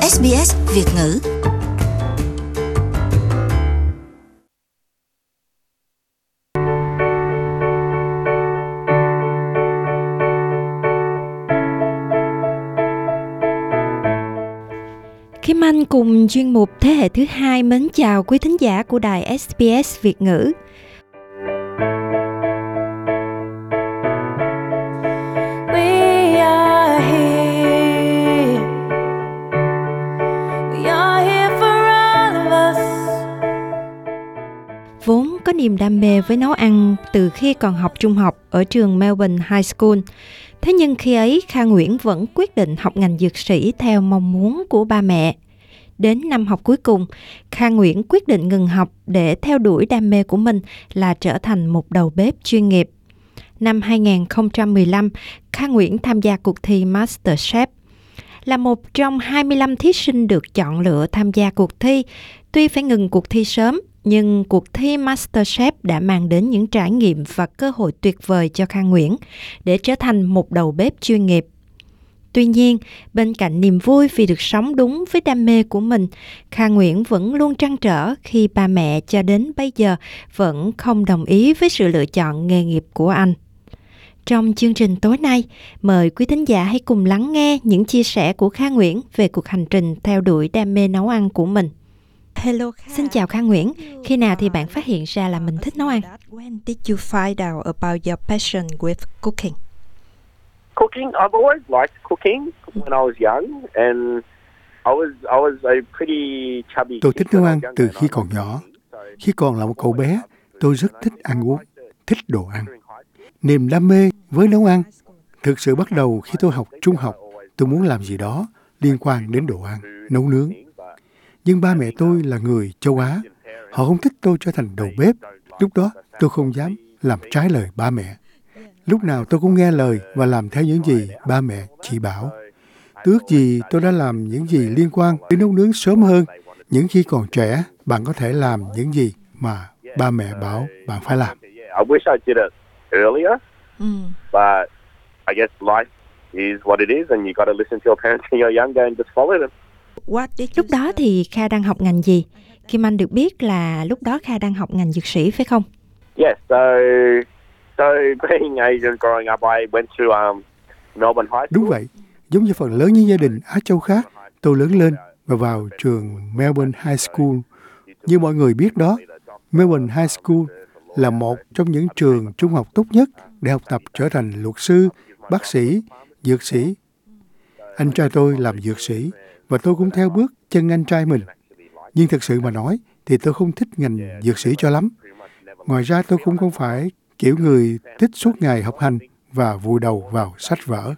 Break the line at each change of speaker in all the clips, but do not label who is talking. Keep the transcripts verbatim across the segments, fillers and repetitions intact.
ét bê ét Việt ngữ.
Kim Anh cùng chuyên mục Thế hệ thứ hai mến chào quý thính giả của đài ét bê ét Việt ngữ. Vốn có niềm đam mê với nấu ăn từ khi còn học trung học ở trường Melbourne High School. Thế nhưng khi ấy, Kha Nguyễn vẫn quyết định học ngành dược sĩ theo mong muốn của ba mẹ. Đến năm học cuối cùng, Kha Nguyễn quyết định ngừng học để theo đuổi đam mê của mình là trở thành một đầu bếp chuyên nghiệp. Năm hai không một lăm, Kha Nguyễn tham gia cuộc thi MasterChef. Là một trong hai mươi lăm thí sinh được chọn lựa tham gia cuộc thi, tuy phải ngừng cuộc thi sớm, nhưng cuộc thi MasterChef đã mang đến những trải nghiệm và cơ hội tuyệt vời cho Kha Nguyễn để trở thành một đầu bếp chuyên nghiệp. Tuy nhiên, bên cạnh niềm vui vì được sống đúng với đam mê của mình, Kha Nguyễn vẫn luôn trăn trở khi ba mẹ cho đến bây giờ vẫn không đồng ý với sự lựa chọn nghề nghiệp của anh. Trong chương trình tối nay, mời quý thính giả hãy cùng lắng nghe những chia sẻ của Kha Nguyễn về cuộc hành trình theo đuổi đam mê nấu ăn của mình. Hello, xin chào Kha Nguyễn. Khi nào thì bạn phát hiện ra là mình thích nấu ăn?
When did you find out about your passion with cooking?
Cooking, I've always liked cooking when I was young, and I was I was a pretty chubby.
Tôi thích nấu ăn từ khi còn nhỏ. Khi còn là một cậu bé, tôi rất thích ăn uống, thích đồ ăn. Niềm đam mê với nấu ăn thực sự bắt đầu khi tôi học trung học. Tôi muốn làm gì đó liên quan đến đồ ăn, nấu nướng. Nhưng ba mẹ tôi là người châu Á. Họ không thích tôi trở thành đầu bếp. Lúc đó tôi không dám làm trái lời ba mẹ. Lúc nào tôi cũng nghe lời và làm theo những gì ba mẹ chỉ bảo. Tôi ước gì tôi đã làm những gì liên quan đến nấu nướng sớm hơn. Những khi còn trẻ, bạn có thể làm những gì mà ba mẹ bảo bạn phải làm.
I wish I did it earlier,
Mm.
but I guess life is what it is, and you got to listen to your parents when you're younger and just follow them.
What did you
Lúc đó thì Kha đang học ngành gì? Kim Anh được biết là lúc đó Kha đang học ngành dược sĩ phải không?
Yes, so so being Asian growing up, I went to um, Melbourne High School.
Đúng vậy, giống như phần lớn những gia đình Á Châu khác, tôi lớn lên và vào trường Melbourne High School. Như mọi người biết đó, Melbourne High School là một trong những trường trung học tốt nhất để học tập trở thành luật sư, bác sĩ, dược sĩ. Anh trai tôi làm dược sĩ và tôi cũng theo bước chân anh trai mình. Nhưng thực sự mà nói thì tôi không thích ngành dược sĩ cho lắm. Ngoài ra tôi cũng không phải kiểu người thích suốt ngày học hành và vùi đầu vào sách vở.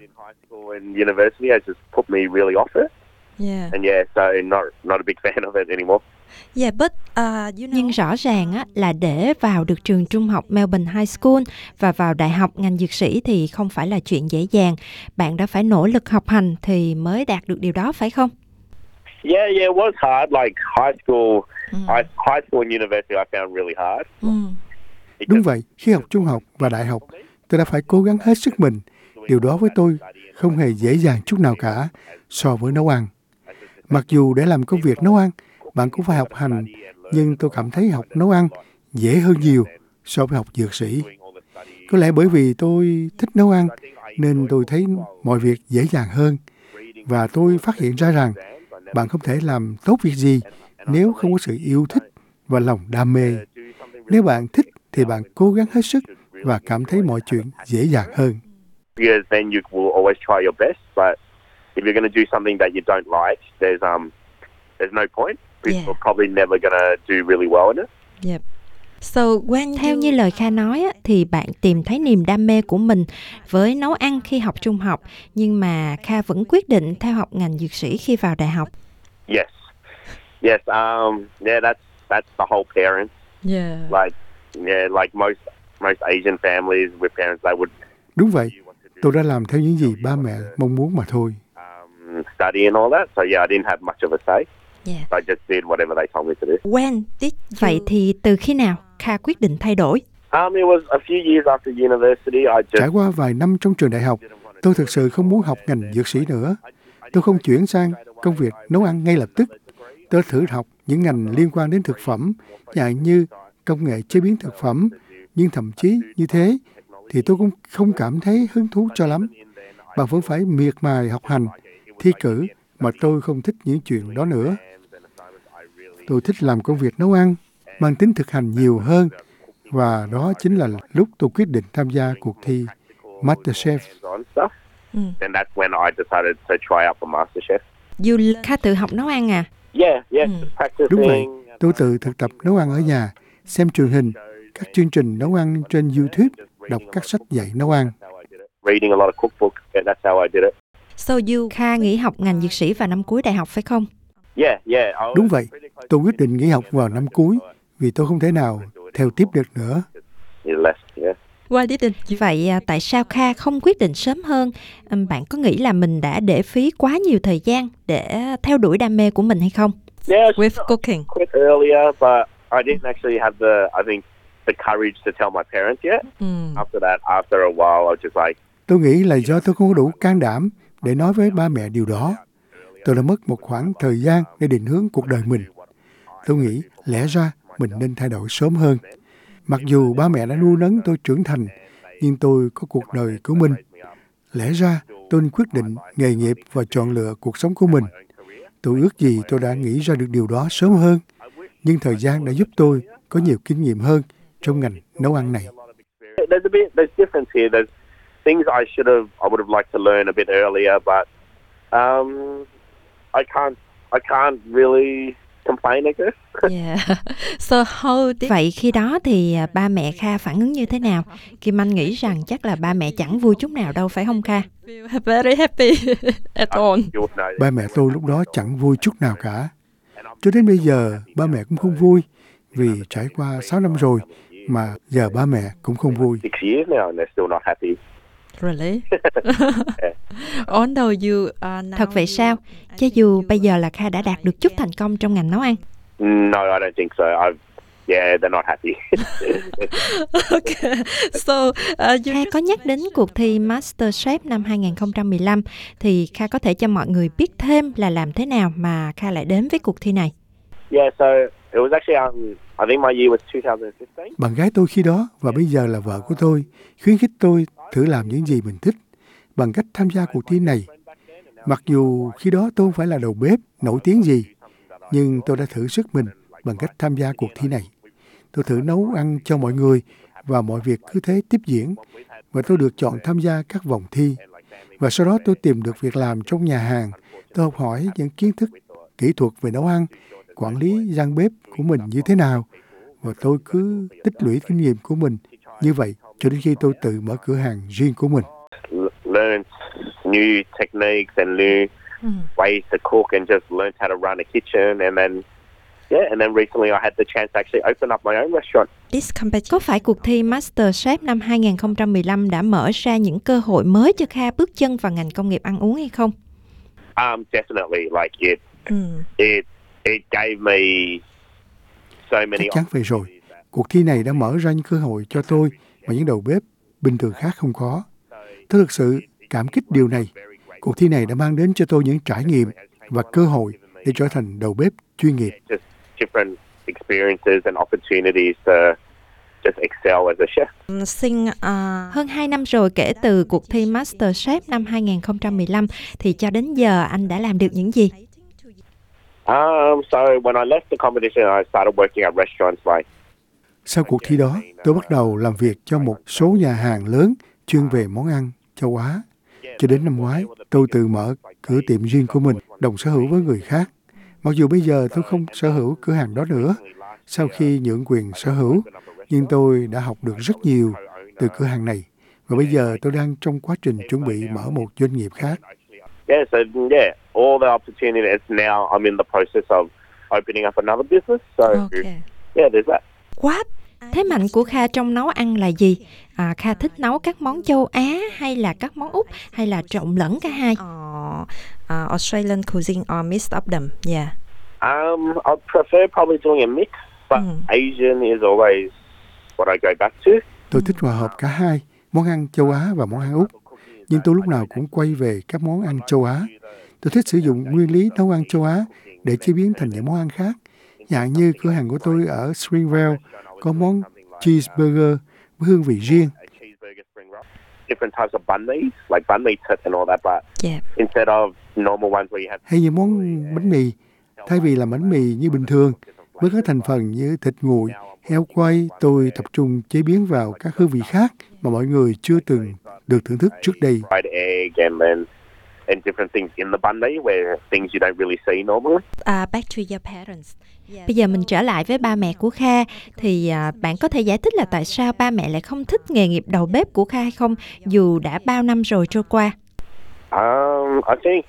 In university has just put me really off it,
Yeah.
and yeah, so not not a big fan of it anymore.
Yeah, but uh, you know.
Nhưng rõ ràng á, là để vào được trường trung học Melbourne High School và vào đại học ngành dược sĩ thì không phải là chuyện dễ dàng. Bạn đã phải nỗ lực học hành thì mới đạt được điều đó phải không?
Yeah, yeah, it was hard. Like high school,
Mm.
high, high school and university, I found really hard.
Mm.
Đúng vậy, khi học trung học và đại học, tôi đã phải cố gắng hết sức mình. Điều đó với tôi không hề dễ dàng chút nào cả so với nấu ăn. Mặc dù để làm công việc nấu ăn, bạn cũng phải học hành, nhưng tôi cảm thấy học nấu ăn dễ hơn nhiều so với học dược sĩ. Có lẽ bởi vì tôi thích nấu ăn, nên tôi thấy mọi việc dễ dàng hơn. Và tôi phát hiện ra rằng bạn không thể làm tốt việc gì nếu không có sự yêu thích và lòng đam mê. Nếu bạn thích thì bạn cố gắng hết sức và cảm thấy mọi chuyện dễ dàng hơn.
Because then you will always try your best, but if you're going to do something that you don't like, there's um, there's no point.
Yeah.
You're probably never going to do really well in it.
Yep. So when
Theo
you
như lời Kha nói á, thì bạn tìm thấy niềm đam mê của mình với nấu ăn khi học trung học, nhưng mà Kha vẫn quyết định theo học ngành dược sĩ khi vào đại học.
Yes, yes, um, yeah, that's that's the whole parent.
Yeah.
Like, yeah, like most most Asian families with parents, they would
Đúng vậy, tôi đã làm theo những gì ba mẹ mong muốn mà thôi.
um, study and all that. So yeah, I didn't have much of a say.
Yeah.
I just did whatever they told me to do.
When did you...
Vậy thì từ khi nào Kha quyết định thay đổi?
Um, it was a few years after university. I
Trải
just
qua vài năm trong trường đại học, tôi thực sự không muốn học ngành dược sĩ nữa. Tôi không chuyển sang công việc nấu ăn ngay lập tức. Tôi thử học những ngành liên quan đến thực phẩm, chẳng như công nghệ chế biến thực phẩm, nhưng thậm chí như thế thì tôi cũng không cảm thấy hứng thú cho lắm. Bạn vẫn phải miệt mài học hành, thi cử, mà tôi không thích những chuyện đó nữa. Tôi thích làm công việc nấu ăn, mang tính thực hành nhiều hơn, và đó chính là lúc tôi quyết định tham gia cuộc thi MasterChef.
Mm.
And that's when I decided to try out for MasterChef.
You learn.
Kha tự học nấu ăn à?
Yeah, yeah,
Mm.
just practicing.
Đúng vậy, tôi tự thực tập nấu ăn ở nhà, xem truyền hình, các chương trình nấu ăn trên YouTube, đọc các sách dạy nấu ăn.
Reading a lot of cookbooks. Yeah, that's how I did it.
So you
Kha nghỉ học ngành dược sĩ vào năm cuối đại học phải không?
Yeah, yeah. I was
Đúng vậy,
pretty close
tôi
to
quyết định nghỉ học vào năm cuối vì tôi không thể nào theo tiếp được nữa.
You left, yeah.
why didn't you?
Vậy à, tại sao Kha không quyết định sớm hơn? Ừm, Bạn có nghĩ là mình đã để phí quá nhiều thời gian để theo đuổi đam mê của mình hay không?
Yeah,
With cooking.
quit earlier, but I didn't actually have the, I think, the courage to tell my parents yet.
Mm.
After that, after a while, I was just like,
Tôi nghĩ là do tôi không có đủ can đảm để nói với ba mẹ điều đó. Tôi đã mất một khoảng thời gian để định hướng cuộc đời mình. Tôi nghĩ lẽ ra mình nên thay đổi sớm hơn. Mặc dù ba mẹ đã nuôi nấng tôi trưởng thành, nhưng tôi có cuộc đời của mình. Lẽ ra tôi nên quyết định nghề nghiệp và chọn lựa cuộc sống của mình. Tôi ước gì tôi đã nghĩ ra được điều đó sớm hơn. Nhưng thời gian đã giúp tôi có nhiều kinh nghiệm hơn trong ngành nấu ăn này.
there's a bit, there's difference here. There's things I should have, I would have liked to learn a bit earlier, but um, I can't, I can't really complain, I guess.
Yeah. So how did
Vậy khi đó thì à, ba mẹ Kha phản ứng như thế nào? Kim Anh nghĩ rằng chắc là ba mẹ chẳng vui chút nào đâu phải không Kha?
you feel very happy at all?
You would know.
Ba mẹ tôi lúc đó chẳng vui chút nào cả. Cho đến bây giờ, ba mẹ cũng không vui vì trải qua sáu năm rồi mà giờ ba mẹ cũng không vui.
Six years now, and they're still not happy.
Really? Although you are now
Thật vậy sao? Cho dù bây giờ là Kha đã đạt được chút thành công trong ngành nấu ăn.
No, I don't think so. I've, yeah, they're not happy.
Okay. So uh, you
Kha có nhắc đến cuộc thi MasterChef năm hai không một lăm thì Kha có thể cho mọi người biết thêm là làm thế nào mà Kha lại đến với cuộc thi này.
Yeah, so it was actually, um, I think my year was two thousand fifteen.
Bạn gái tôi khi đó và bây giờ là vợ của tôi khuyến khích tôi thử làm những gì mình thích bằng cách tham gia cuộc thi này. Mặc dù khi đó tôi không phải là đầu bếp nổi tiếng gì, nhưng tôi đã thử sức mình bằng cách tham gia cuộc thi này. Tôi thử nấu ăn cho mọi người và mọi việc cứ thế tiếp diễn, và tôi được chọn tham gia các vòng thi. Và sau đó tôi tìm được việc làm trong nhà hàng. Tôi học hỏi những kiến thức kỹ thuật về nấu ăn, quản lý gian bếp của mình như thế nào, và tôi cứ tích lũy kinh nghiệm của mình như vậy cho đến khi tôi tự mở cửa hàng riêng của mình.
L- learned new techniques and new
Mm.
ways to cook, and just learned how to run a kitchen. And then, yeah, and then recently I had the chance to actually open up my own restaurant.
this competition
Có phải cuộc thi MasterChef năm hai không một lăm đã mở ra những cơ hội mới cho Kha bước chân vào ngành công nghiệp ăn uống hay không?
Um, definitely, like it,
Mm.
it, it gave me so many.
Chắc chắn vậy rồi. Cuộc thi này đã mở ra những cơ hội cho tôi mà những đầu bếp bình thường khác không có. Tôi thực sự cảm kích điều này. Cuộc thi này đã mang đến cho tôi những trải nghiệm và cơ hội để trở thành đầu bếp chuyên nghiệp.
Just different experiences and opportunities to just excel as a chef.
Um, Sinh uh,
Hơn hai năm rồi kể từ cuộc thi MasterChef năm hai không một lăm thì cho đến giờ anh đã làm được những gì?
Um, so when I left the competition, I started working at restaurants like.
Sau cuộc thi đó, tôi bắt đầu làm việc cho một số nhà hàng lớn chuyên về món ăn châu Á. Cho đến năm ngoái, tôi tự mở cửa tiệm riêng của mình, đồng sở hữu với người khác. Mặc dù bây giờ tôi không sở hữu cửa hàng đó nữa, sau khi nhượng quyền sở hữu, nhưng tôi đã học được rất nhiều từ cửa hàng này. Và bây giờ tôi đang trong quá trình chuẩn bị mở một doanh nghiệp khác.
Yeah, so yeah, all the opportunities. Now I'm in the process of opening up another business. So
okay.
yeah, there's that.
What?
Thế mạnh của Kha trong nấu ăn là gì? À, Kha thích nấu các món châu Á hay là các món Úc hay là trộn lẫn cả hai?
Uh, uh, Australian cuisine or mix of them. Yeah.
Um, I prefer probably doing a mix, but
Mm.
Asian is always what I go back to.
Tôi thích hòa hợp cả hai, món ăn châu Á và món ăn Úc. Nhưng tôi lúc nào cũng quay về các món ăn châu Á. Tôi thích sử dụng nguyên lý nấu ăn châu Á để chế biến thành những món ăn khác. Dạng như cửa hàng của tôi ở Springvale có món cheeseburger với hương vị riêng.
Different types of banh mi, like banh mi tip and all that, but
Yeah.
instead of normal ones where you have
Hay những món bánh mì, thay vì làm bánh mì như bình thường, với các thành phần như thịt nguội, heo quay, tôi tập trung chế biến vào các hương vị khác mà mọi người chưa từng được thưởng thức trước đây.
fried egg and then and different things in the banh mi where things you don't really see normally.
Uh, back to your parents. Yeah,
Bây giờ mình
so,
trở lại với ba mẹ của Kha, thì à, bạn có thể giải thích là tại sao ba mẹ lại không thích nghề nghiệp đầu bếp của Kha hay không, dù đã bao năm rồi trôi qua?
Um, I think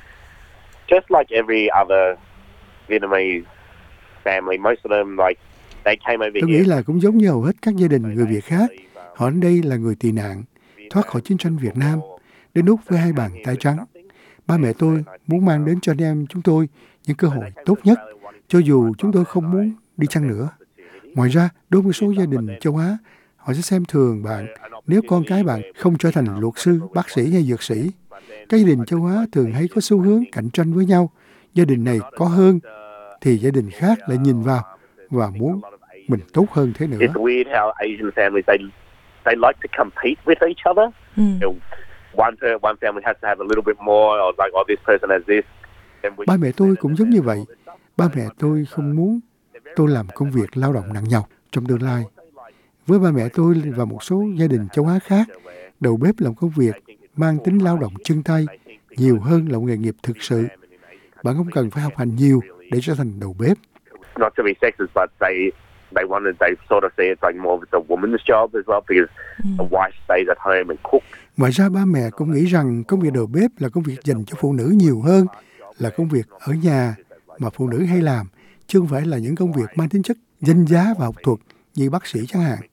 just like every other Vietnamese family, most of them like they came over
Tôi
here.
nghĩ là cũng giống như hầu hết các gia đình người Việt khác. Họ đến đây là người tị nạn, thoát khỏi chiến tranh Việt Nam, đến Úc với hai bàn tay trắng. Ba mẹ tôi muốn mang đến cho anh em chúng tôi những cơ hội tốt nhất, cho dù chúng tôi không muốn đi chăng nữa. Ngoài ra, đối với số gia đình châu Á, họ sẽ xem thường bạn nếu con cái bạn không trở thành luật sư, bác sĩ hay dược sĩ. Các gia đình châu Á thường hay có xu hướng cạnh tranh với nhau. Gia đình này có hơn, thì gia đình khác lại nhìn vào và muốn mình tốt hơn thế nữa.
It's weird how Asian families they they like to compete with each other.
mm,
You know, one per, one family has to have a little bit more, or like, oh, this person has this. Then we-
Ba mẹ tôi cũng giống như vậy. Ba mẹ tôi không muốn tôi làm công việc lao động nặng nhọc trong tương lai. Với ba mẹ tôi và một số gia đình châu Á khác, đầu bếp là một công việc mang tính lao động chân tay nhiều hơn là một nghề nghiệp thực sự. Bạn không cần phải học hành nhiều để trở thành đầu bếp.
Not to be sexist, but they they wanted they sort of see it's like more of it's a woman's job as well because
mm.
the wife stays at home and cooks.
Ngoài ra ba mẹ cũng nghĩ rằng công việc đầu bếp là công việc dành cho phụ nữ nhiều hơn, là công việc ở nhà mà phụ nữ hay làm, chứ không phải là những công việc mang tính chất danh giá và học thuật như bác sĩ chẳng hạn.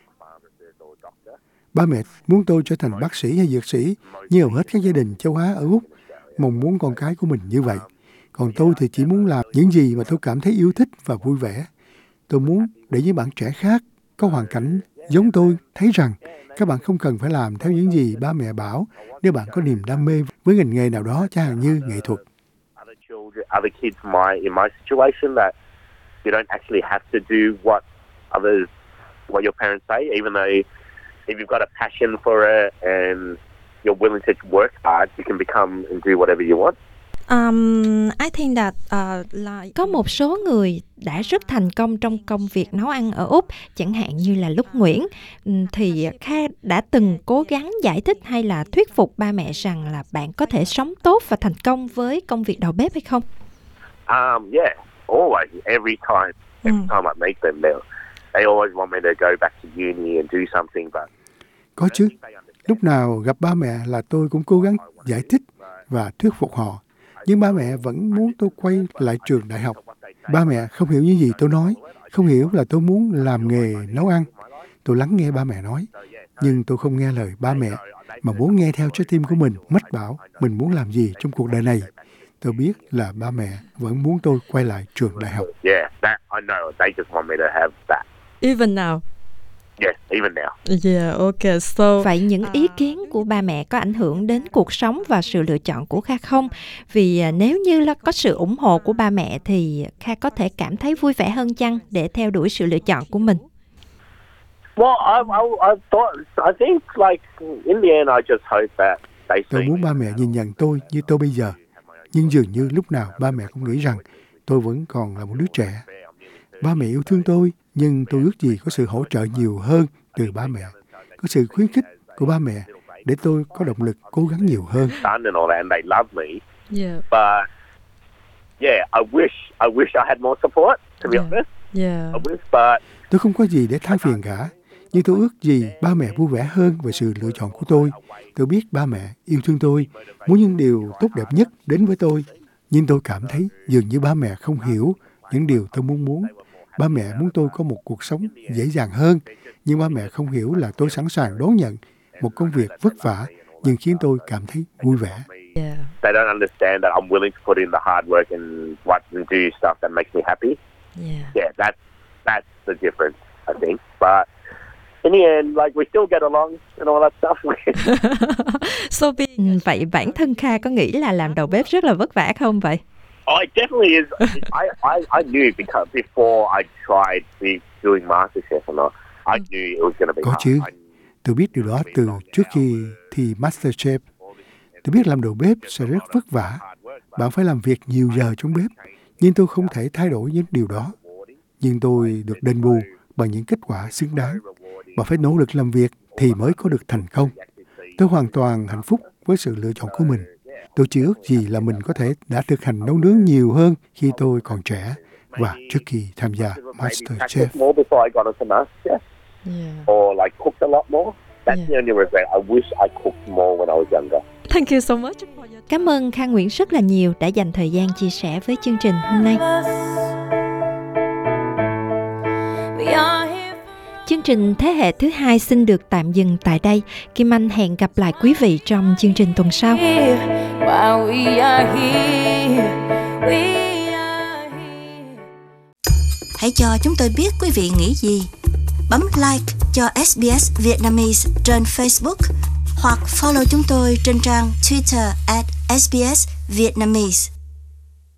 Ba mẹ muốn tôi trở thành bác sĩ hay dược sĩ như hầu hết các gia đình châu Á ở Úc, mong muốn con cái của mình như vậy. Còn tôi thì chỉ muốn làm những gì mà tôi cảm thấy yêu thích và vui vẻ. Tôi muốn để những bạn trẻ khác có hoàn cảnh giống tôi thấy rằng các bạn không cần phải làm theo những gì ba mẹ bảo nếu bạn có niềm đam mê với ngành nghề nào đó, chẳng hạn như nghệ thuật.
Other children, other kids, my in my situation, that you don't actually have to do what others, what your parents say, even though if you've got a passion for it and you're willing to work hard, you can become and do whatever you want.
Um, I think that uh, like
Có một số người đã rất thành công trong công việc nấu ăn ở Úc, chẳng hạn như là Lúc Nguyễn, Ừm, thì Kha đã từng cố gắng giải thích hay là thuyết phục ba mẹ rằng là bạn có thể sống tốt và thành công với công việc đầu bếp hay không?
Um, yeah, always, every time, every
Mm.
time I meet them, they they always want me to go back to uni and do something, but
Có chứ, lúc nào gặp ba mẹ là tôi cũng cố gắng giải thích và thuyết phục họ. Nhưng ba mẹ vẫn muốn tôi quay lại trường đại học. Ba mẹ không hiểu những gì tôi nói, không hiểu là tôi muốn làm nghề nấu ăn. Tôi lắng nghe ba mẹ nói, nhưng tôi không nghe lời ba mẹ, mà muốn nghe theo trái tim của mình, mách bảo mình muốn làm gì trong cuộc đời này. Tôi biết là ba mẹ vẫn muốn tôi quay lại trường đại học.
yeah, that I know they just want me to have that.
even now.
Yes, even now.
Yeah, okay. So
Vậy những ý kiến của ba mẹ có ảnh hưởng đến cuộc sống và sự lựa chọn của Kha không? Vì à, nếu như là có sự ủng hộ của ba mẹ thì Kha có thể cảm thấy vui vẻ hơn chăng để theo đuổi sự lựa chọn của mình?
Well, I, I, I thought, I think, like, in the end, I just hope that they
Tôi
see
muốn
me.
ba mẹ nhìn nhận tôi như tôi bây giờ. Nhưng dường như lúc nào ba mẹ cũng nghĩ rằng tôi vẫn còn là một đứa trẻ. Ba mẹ yêu thương tôi, nhưng tôi ước gì có sự hỗ trợ nhiều hơn từ ba mẹ. Có sự khuyến khích của ba mẹ để tôi có động lực cố gắng nhiều hơn.
Son and all that, and they love me.
yeah,
But yeah, I wish I wish I had more support. To be
Yeah.
honest,
yeah.
I wish, but
Tôi không có gì để than phiền cả. Nhưng tôi ước gì ba mẹ vui vẻ hơn về sự lựa chọn của tôi. Tôi biết ba mẹ yêu thương tôi, muốn những điều tốt đẹp nhất đến với tôi. Nhưng tôi cảm thấy dường như ba mẹ không hiểu những điều tôi muốn muốn. Ba mẹ muốn tôi có một cuộc sống dễ dàng hơn, nhưng ba mẹ không hiểu là tôi sẵn sàng đón nhận một công việc vất vả nhưng khiến tôi cảm thấy vui vẻ.
Yeah.
they don't understand that I'm willing to put in the hard work and what and do stuff that makes me happy.
Yeah.
Yeah, that's that's the difference, I think. But in the end, like we still get along and all that stuff.
So being
Ừ, vậy bản thân Kha có nghĩ là làm đầu bếp rất là vất vả không vậy?
Oh, it definitely is. I, I, I knew because before I tried the, doing MasterChef or not, I knew it was going to be
Có
hard.
chứ.
I knew-
Tôi biết điều đó từ trước khi thi MasterChef. Tôi biết làm đầu bếp sẽ rất vất vả. Bạn phải làm việc nhiều giờ trong bếp. Nhưng tôi không thể thay đổi những điều đó. Nhưng tôi được đền bù bằng những kết quả xứng đáng. Bạn phải nỗ lực làm việc thì mới có được thành công. Tôi hoàn toàn hạnh phúc với sự lựa chọn của mình. Tôi chỉ ước gì là mình có thể đã thực hành nấu nướng nhiều hơn khi tôi còn trẻ và trước khi tham gia
maybe
MasterChef.
practice more before I got into MasterChef,
yeah.
or like cooked a lot more. That's
Yeah.
the only regret. I wish I cooked more when I was younger.
Thank you so much for your
Cảm ơn Kha Nguyễn rất là nhiều đã dành thời gian chia sẻ với chương trình hôm nay. Chương trình Thế hệ thứ hai xin được tạm dừng tại đây. Kim Anh hẹn gặp lại quý vị trong chương trình tuần sau.
While we are here, we are here.
Hãy cho chúng tôi biết quý vị nghĩ gì. Bấm like cho ét bê ét Vietnamese trên Facebook hoặc follow chúng tôi trên trang Twitter at ét bê ét Vietnamese.